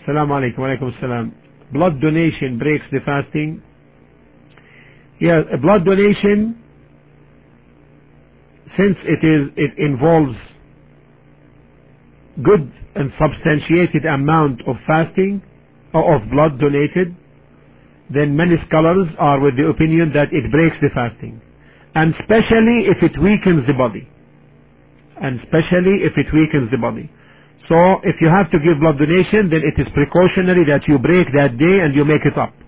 Assalamu alaikum. Wa alaikum assalam. Blood donation breaks the fasting. Yeah, blood donation, since it involves good and substantiated amount of fasting or of blood donated, then many scholars are with the opinion that it breaks the fasting, and especially if it weakens the body. So if you have to give blood donation, then it is precautionary that you break that day and you make it up.